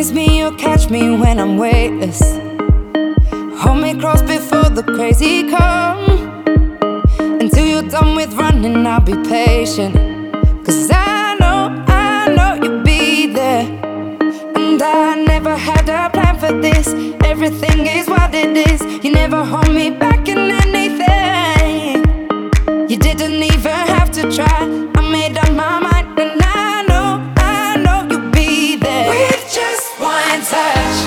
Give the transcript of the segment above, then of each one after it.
Promise me you'll catch me when I'm weightless. Hold me close before the crazy come. Until you're done with running, I'll be patient. 'Cause I know you'll be there. And I never had a plan for this. Everything is what it is. You never hold me back in anything. You didn't even have to try. I made up my mind, and I know you'll be there. With just one touch,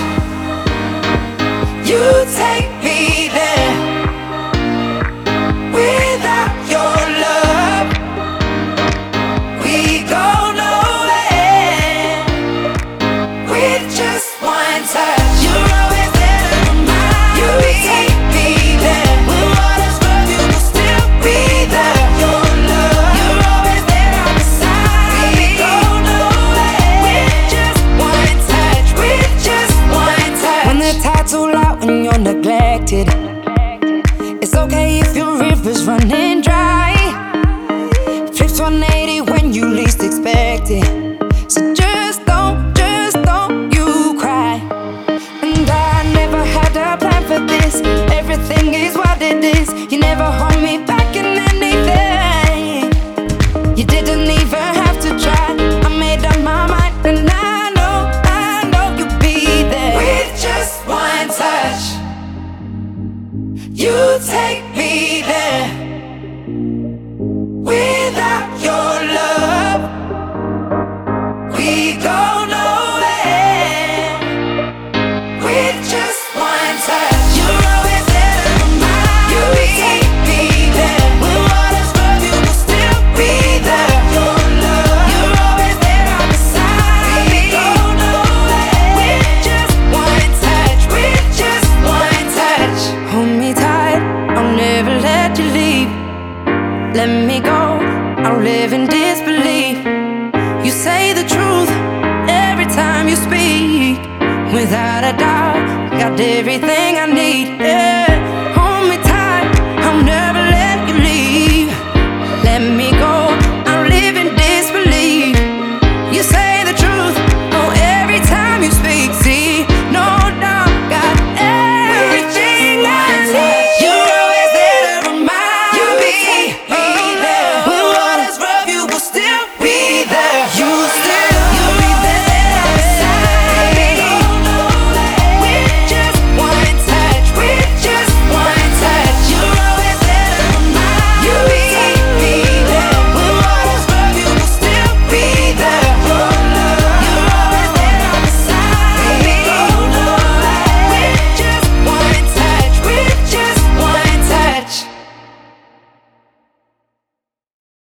you take me there. Without your love, we go nowhere. With just one touch, you're always there to remind me. You take me there. When waters run, you will still be there. Your love, you're always there on the side. We go nowhere. With just one touch, with just one touch. When the tide's all out and you're neglected, it's okay if your river's running dry. Flips 180 when you least expect it. So just don't you cry. And I never had a plan for this. Everything is what it is. You never hold me back in anything. You didn't even have to try. I made up my mind, and I know you'll be there. With just one touch, you take me there. Without your love, we go nowhere. With just one touch, you're always there to remind me. You take me there. When waters run, you will still be there. Your love, you're always there on the side. We go nowhere. With just one touch, with just one touch. Hold me tight, I'll never let you leave. Let me go, I'll live in disbelief. You say the truth every time you speak. Without a doubt, got everything I need, yeah.